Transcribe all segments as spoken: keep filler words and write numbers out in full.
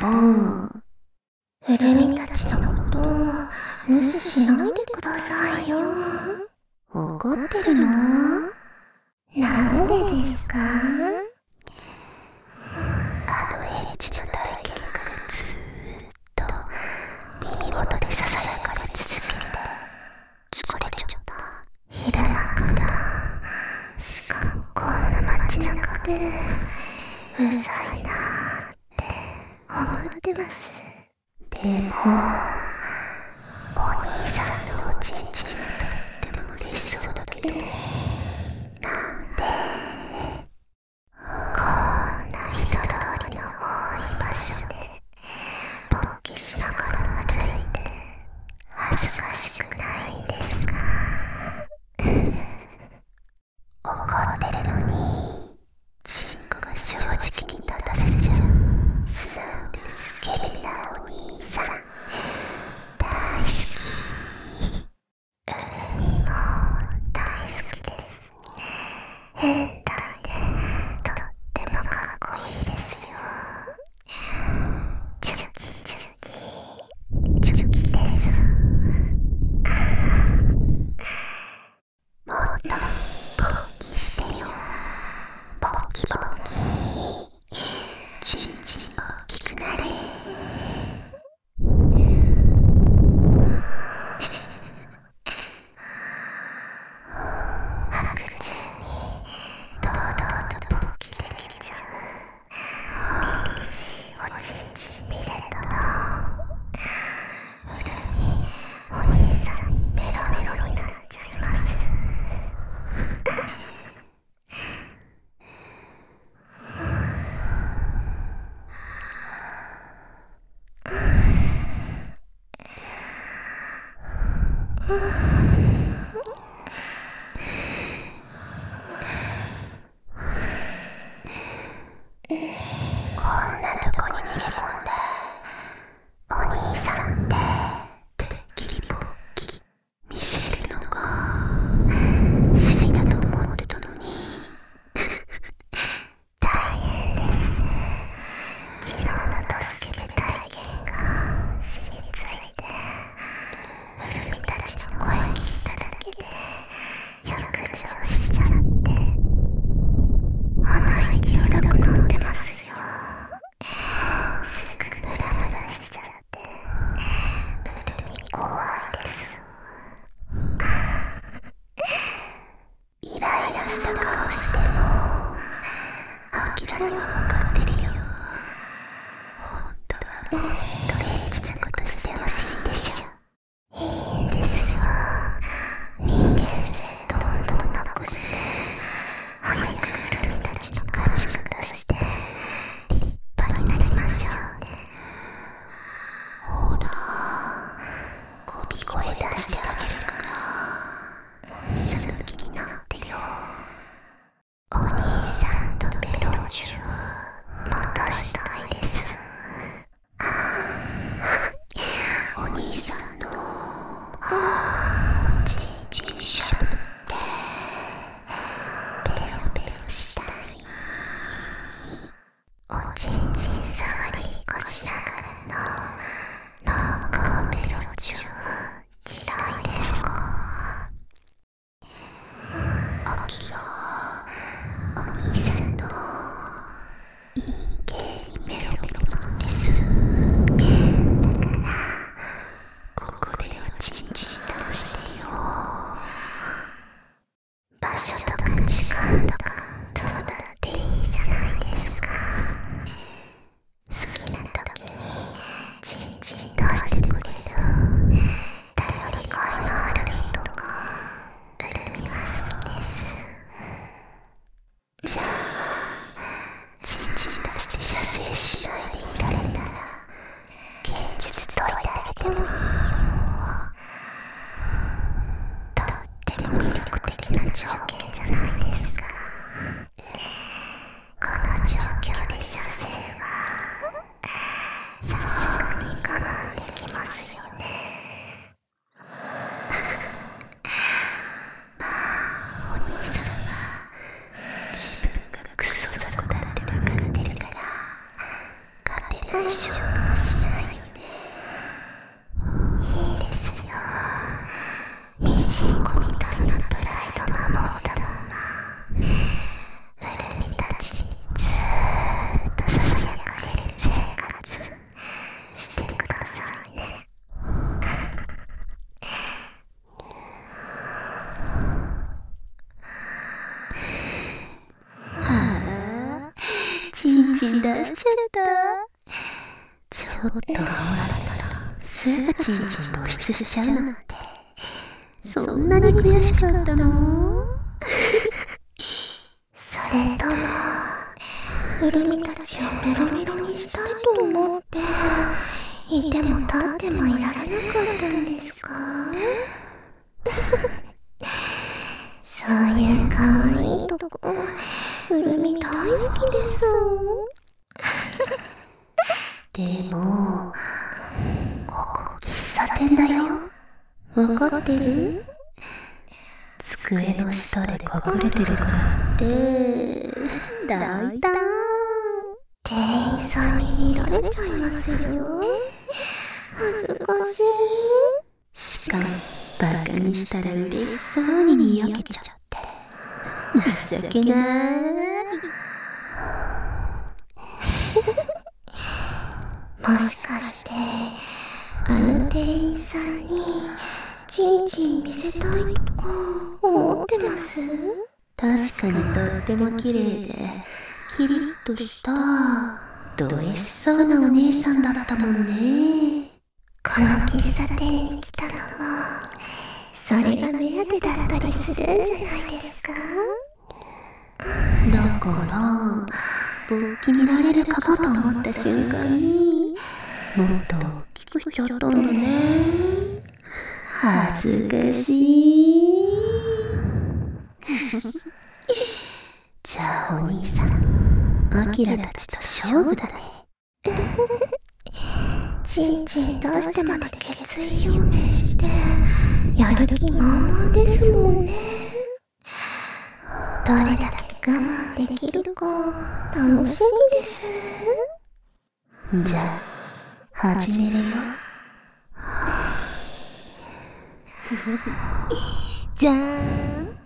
うるみたちのこと無視しないでくださいよ。怒ってるの？なんでですか？あのエッチな体験がずーっと耳元でささやかれ続けて疲れちゃった。昼間からしかもこんな街中でうざいなーって思ってます。でもお兄さんのおちんちんとっても嬉しそうだけど、なんでこんな人通りの多い場所で勃起しながら歩いて恥ずかしくないんですか？怒ってるのにチンコが正直に立たせちゃう素直でスケベなお兄さん大好き。うるみも大好きです。変態でとってもかっこいいですよ。チュキチュキチュキです。もっと勃起してよ。勃起勃起チンチン大きくなれ。白昼に堂々と勃起できちゃう凛々しいおちんちん見れたら、うるみお兄さんにメロメロになっちゃいます。こんなとこに逃げ込んでお兄さんっててっきり勃起見せるのが趣味だと思ってたのに大変です。昨日のドスケベ体験が染みついて、うるみたちの声聞いただけで欲情しちゃって鼻息荒くなってますよ。すぐムラムラしちゃってうるみ怖いです。イライラした顔しても明らかに分かってるよ。本当はもっとエッチなことしてほしいでしょ。いいんですよ。人間性どんどんなくして早くうるみたちの価値を出して立派になりましょうね。ほらこび声出してあげるからその気になってよ。お兄さんとベロチューまたしたいです。お兄さんのチンチンしゃぶってベロベロしたい。おちんちん触りっこしながらの濃厚ベロチュー嫌いですか？あきらお兄さんのいい系にメロメロなんです。だからここでおちんちん出してよ。場所とか時間とかどうだっていいじゃないですか。好きな時にチンチン出してくれる頼りがいのある人がうるみは好きです。じゃあチンチン出して射精しないでいられたら現実解いてあげてもいいよ。とっても魅力的な条件じゃないですか。この状況で射精はさすがに我慢で大丈夫はしないよね。いいですよ。ミジンコみたいなプライドのボーダーマン、ウルミたちにずーっとささやかれる生活してくださいね。ああ、チンチン出しちゃった。ちょっとオーラルたらすぐチンチン露出しちゃうなんて、そんなに悔しかったの？それともウルミたちをメロメロにしたいと思っていても立ってもいられなかったんですか？そういう可愛いとこウルミ大好きです。でもここ喫茶店だよ。わかってる？机の下で隠れてるからって大胆。店員さんに見られちゃいますよ。恥ずかしい。しかもバカにしたら嬉しそうににやけちゃって情けない。もしかしてあの店員さんにチンチン見せたいとか思ってます？確かにとっても綺麗でキリッとしたド S そうなお姉さんだったもんね。この喫茶店に来たのもそれが目当てだったりするんじゃないですか？だから棒決められるかもと思った瞬間にもっと大きくしちゃったんだね。恥ずかしい。じゃあお兄さん、アキラたちと勝負だね。チンチン出してまで決意表明してやる気満々ですもんね。どれだけ我慢できるか楽しみです。じゃあ始めるよ。じゃーん。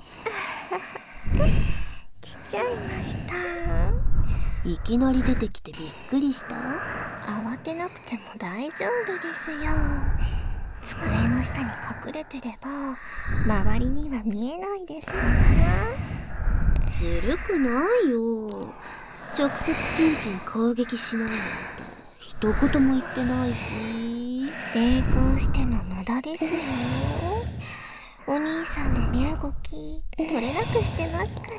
来ちゃいました。いきなり出てきてびっくりした？慌てなくても大丈夫ですよ。机の下に隠れてれば周りには見えないですから。ずるくないよ。直接チンチン攻撃しないなんて一言も言ってないし。抵抗しても無駄ですよ。お兄さんの身動き取れなくしてますから。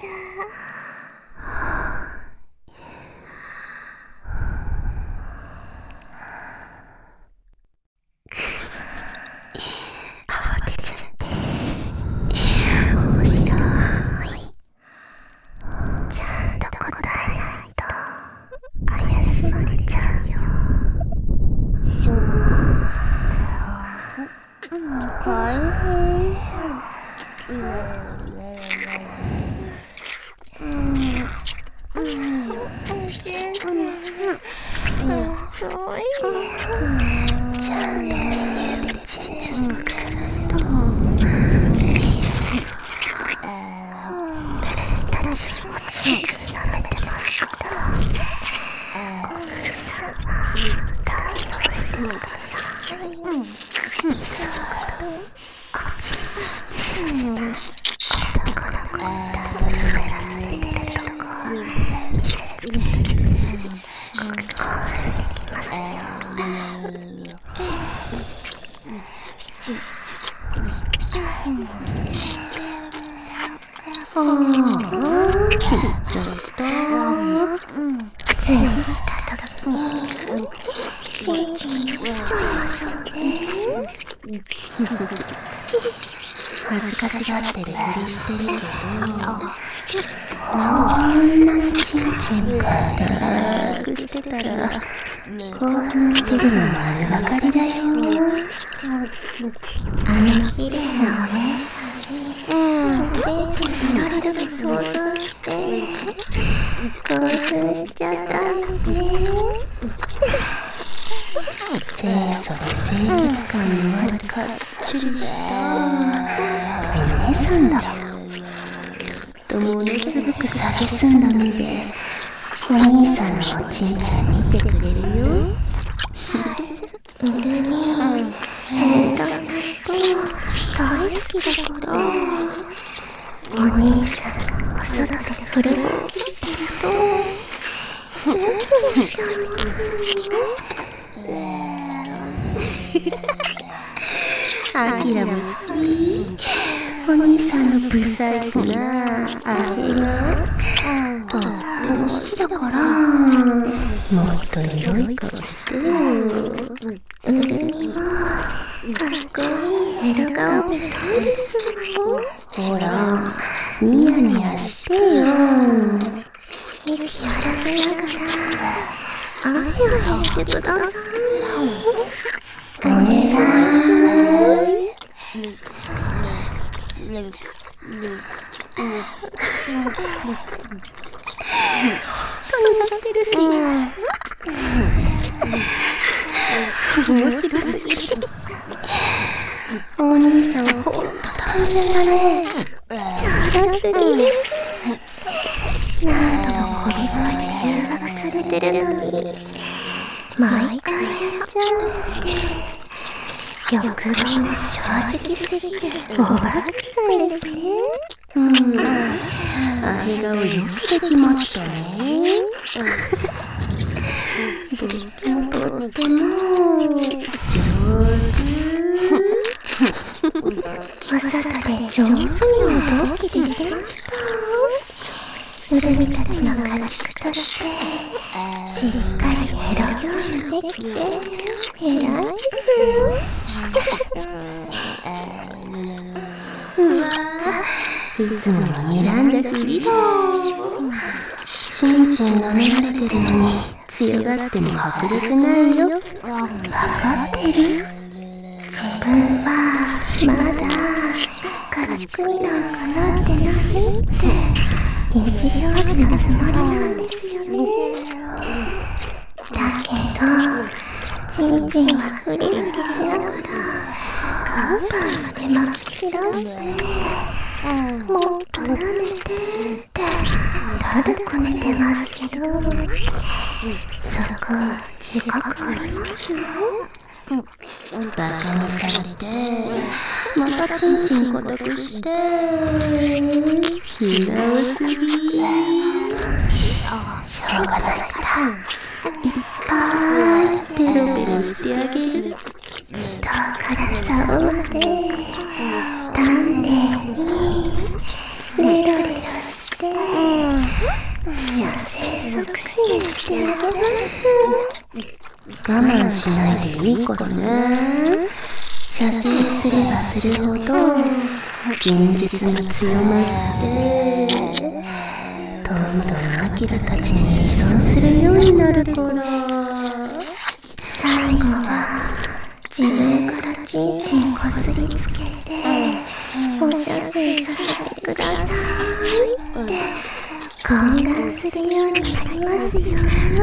慌てちゃって面白い。ちゃんと答えないと怪しまれちゃうよ。しょうかいじゃあメニューでチンチンくさいと姉ちゃんベルたちもチンチン舐めてますからお兄さん対応してください。いっそおちんちん見せちゃった男の子みたいに舐めらせてるとこ見せつけてください。これできますよ。ああ、切っちゃった。次来た時にチンチン見せちゃいましょうね。恥ずかしがってるふりしてるけどこんなにチンチン硬くしてたら興奮してるの丸分かりだよ。あの綺麗なお姉さんにチンチン見られるの想像して興奮しちゃったんですね。 清楚で清潔感のあるかっちりしたお姉さんだろ。きっとものすごく蔑んだ目でお兄さんのおちんちん見てくれるよ。俺に変態な人大好きだから、お兄さんがお外でフル動きしてると全部しちゃいますよ。アキラも好き。お兄さんのブサイクなあれがとっても好きだから、もっとエロい顔してよ。俺にはかっこいいエロ顔見たいですよ。ほらニヤニヤしてよ。息荒げながらあややしてください。お願いします。とになってるし、面白すぎる。お兄さんはほんと単純だね。チャラすぎる。何度もこび声で誘惑されてるのに毎回やっちゃうなんて、欲望が正直すぎるおばあさんですね。うん、あへがをよくできましたね。とってもとっても上手。お外で上手にお動きできました。ウルミたちの家畜としてしっかりエロ行為できて偉いですよ。うわぁ、いつもの睨んだふりだ。ちんちん舐められてるのに強がっても迫力ないよ。わかってる？自分はまだ家畜になんかなってないって意地表示のつもりなんですよね。だけどちんちんはフリフリしながらカンパイまで巻き散らして、もっと舐めてってただこねてますけど、そこ自覚ありますよ。バカにされてまたちんちん固くして素直すぎ。しょうがないからいっぱいペロペロしてあげる。人から竿まで丹念にレロレロして射精促進してあげます。我慢しないでいいからね。射精すればするほど現実が強まってどんどんアキラたちに依存するようになるから、最後は自分からちんちんこすりつけてお射精させてくださいって懇願するようになりますよ。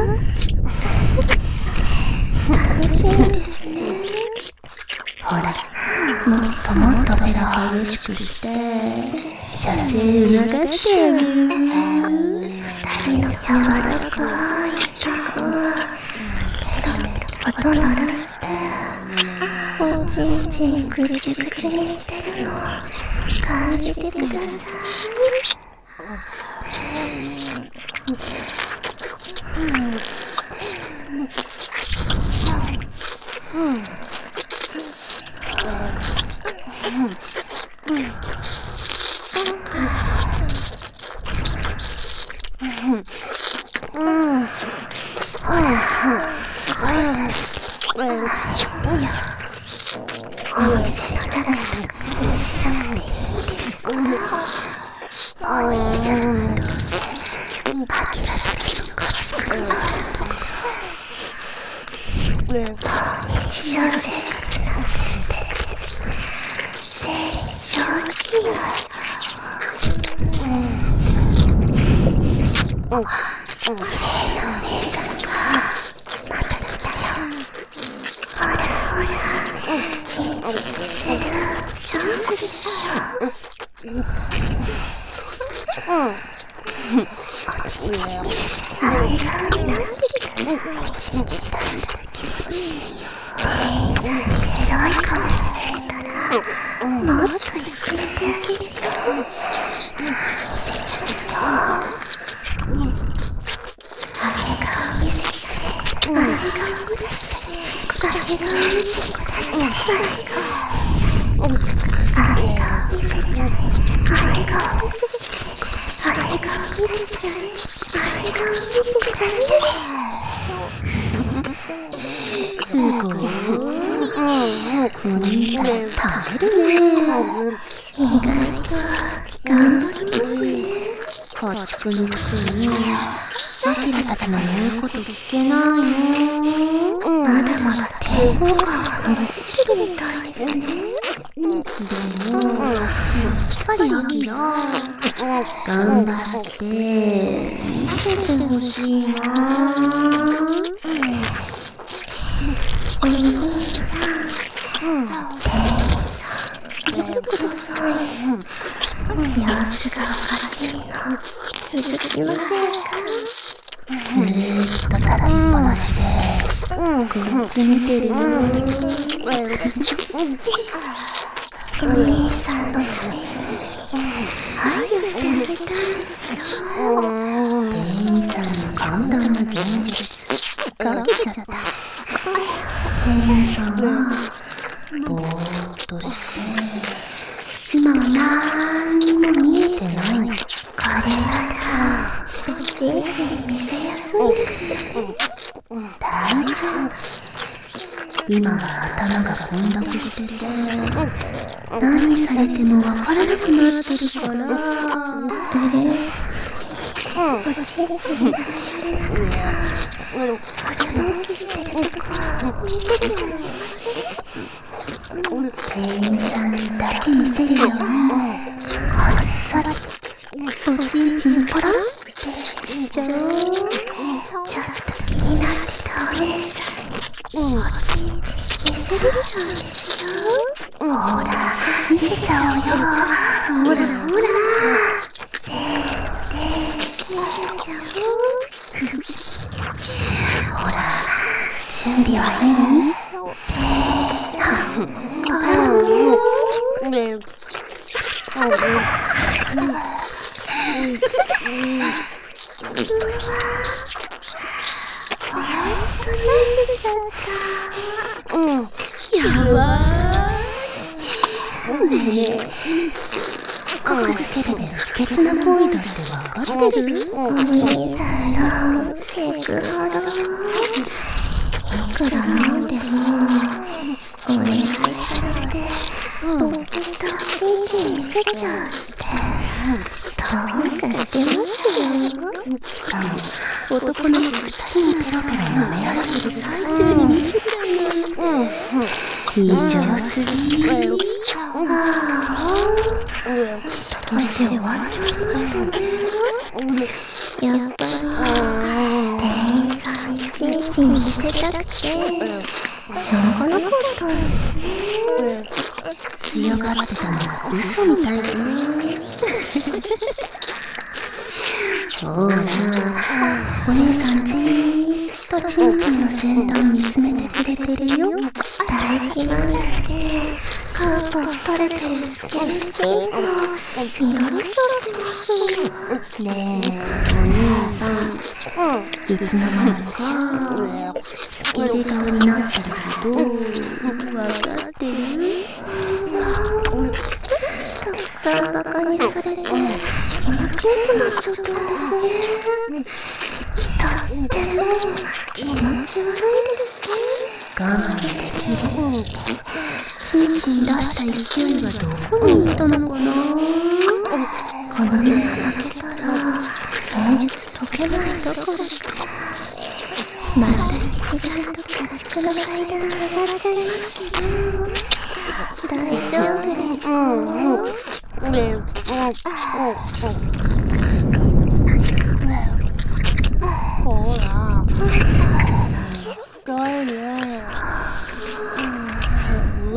楽しいですね。ほら、もっともっとペロ激しくして射精促してあげる。二人の柔らかい舌がペロペロ音鳴らしておちんちんぐちぐちにしてるのを感じてください。ほら、声出し。お店の中とかにしなくていいですか？お兄さんはどうせアキラたちの家畜になるとか日常生活なんて捨てて生理正直に言われちゃう。うん、綺麗なお姉さんがまた来たよ。おち見せるチャンスですよ。おちち見せて愛がになってください。ちち出した気持ちいいよ。店員さんにエロい顔見せれたらもっと一緒に手あげるよ。見せちゃうよ。あれ顔見せちゃえ。あれ顔出しちゃえ。あれ顔出しちゃえ。あれ顔見せちゃえ。あれ顔見せちゃえ。あれ顔見せちゃえ。あれ顔見せちゃえ。すごい。お兄さん食べるね。意外と頑張りますね。家畜のくせにアキラたちの言うこと聞けないの。まだまだ抵抗感が残ってるみたいですね。でもやっぱりアキラ頑張って見せてほしいな。お兄さん、店員さん、見てください。様子がおかしいの気づきませんか？ずーっと立ちっぱなしでこっち見てるの。お兄さんのために配慮してあげたんですよ。店員さんの簡単な現実かけちゃった。店員さんはぼーっとして今はなんにも見えてない。これならおちんちん見せやすいですよね。大丈夫。今は頭が混濁してて何されてもわからなくなってるからとりあえずおちんちんが見られなかったらお手本気してるとこ見せてもらえません？店員さんにだけ見せるようにこっそりおちんちんポロンってしちゃおう。ちょっと気になってたお姉さんにおちんちん見せれちゃうんですよ。ほら見せちゃおうよ。ほらほらせーので見せちゃおう。ほら準備はいい？せーのポロン。ほんとに見せちゃった。やばーい。ねえすっごくスケベで不潔な行為だってわかってる？お兄さんのセクハラいくら飲んでもお願いされて勃起したおちんちん見せちゃうってどうにかしてますよ。しかも男の子二人にペロペロ舐められてる最中に見せちゃうなんて異常すぎ。ああとして終わっちゃいましたね。やっぱり店員さんにちんちん見せたくてしょうがなかったんですね。強がってたのが嘘みたいだね。ほらお姉さんじーっとちんちんの先端見つめてくれてるよ。唾液まみれでカーパッ垂れてるスケベチンが見られちゃってます。ねえお姉さんいつの間にかスケベ顔になってるけどわかってる？たくさんバカにされて気持ちよくなっちゃったんですね。とっても気持ち悪いですね。我慢できるちんちん出した勢いはどこに行ったのかな。このまま負けたら現実解けないどころかまた一段と家畜の階段上がっちゃいますけど大丈夫ですよ。ほら深いね。うわ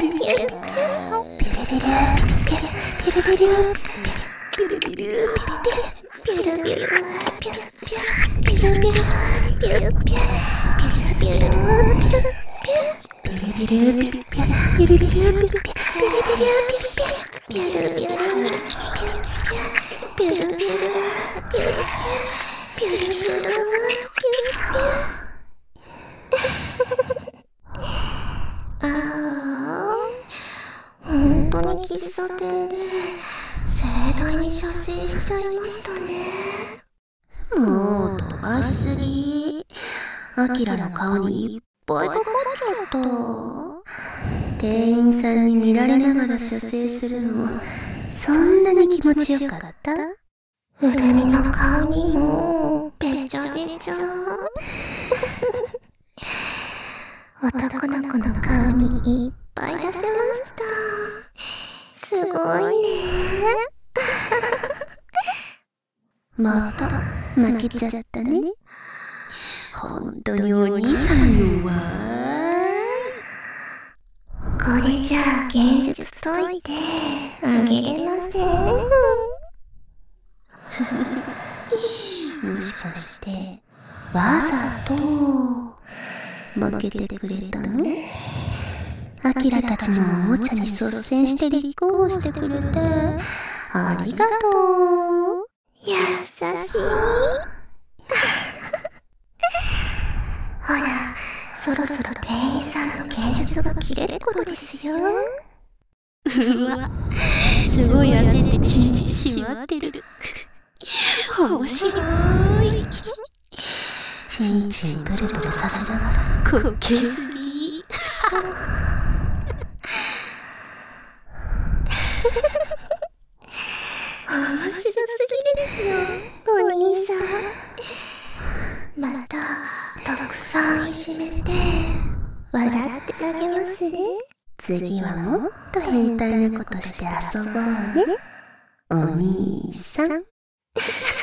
本当に喫茶店で盛大に射精しちゃいましたね。もう飛ばしすぎ。アキラの顔にいっぱいかかっちゃった。店員さんに見られながら射精するのそんなに気持ちよかった？うるみの顔にもべちゃべちゃ。男の子の顔にいっぱい出せました。すごいね。また負けちゃったね。本当にお兄さん弱い。これじゃあ現実解いてあげれません。もしかしてわざと負けてくれたの？アキラたちのおもちゃに率先して立候補してくれてありがとう。優しい。ほら、そろそろ店員さんの芸術が切れる頃ですよ。うわ、すごい焦ってチンチンしまってる。面白い。チンチンブルブルさせながら滑稽すぎ。面白すぎですよ、お兄さん。またたくさんいじめて笑ってあげますね。次はもっと変態なことして遊ぼうね、お兄さん。